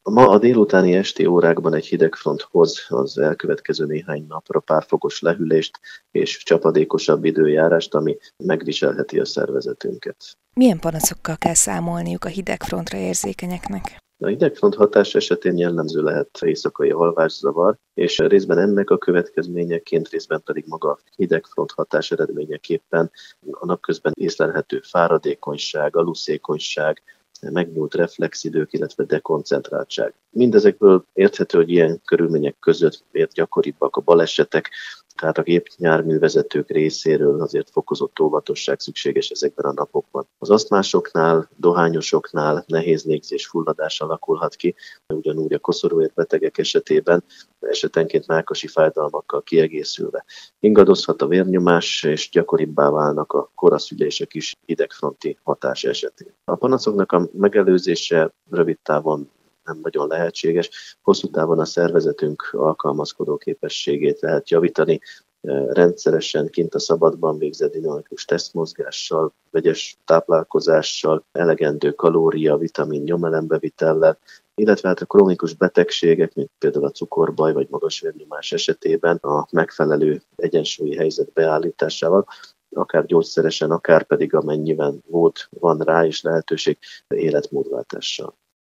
Ma a délutáni esti órákban egy hidegfront hoz az elkövetkező néhány napra pár fokos lehűlést és csapadékosabb időjárást, ami megviselheti a szervezetünket. Milyen panaszokkal kell számolniuk a hidegfrontra érzékenyeknek? A hidegfront hatás esetén jellemző lehet éjszakai alvászavar, és részben ennek a következményeként, részben pedig maga a hidegfront hatás eredményeképpen a napközben észlelhető fáradékonyság, aluszékonyság, megnyúlt reflexidők, illetve dekoncentráltság. Mindezekből érthető, hogy ilyen körülmények között miért gyakoribbak a balesetek, tehát a gépjárművezetők részéről azért fokozott óvatosság szükséges ezekben a napokban. Az asztmásoknál, dohányosoknál nehéz légzés fulladás alakulhat ki, ugyanúgy a koszorúért betegek esetében esetenként mellkasi fájdalmakkal kiegészülve. Ingadozhat a vérnyomás, és gyakoribbá válnak a koraszülések is hidegfronti hatás esetén. A panaszoknak a megelőzése rövid távon nem nagyon lehetséges. Hosszú távon a szervezetünk alkalmazkodó képességét lehet javítani, rendszeresen kint a szabadban végzett dinamikus tesztmozgással, vegyes táplálkozással, elegendő kalória, vitamin, nyomelembevitellel, illetve hát a krónikus betegségek, mint például a cukorbaj vagy magas vérnyomás esetében a megfelelő egyensúlyi helyzet beállításával, akár gyógyszeresen, akár pedig amennyiben van rá is lehetőség életmódváltással.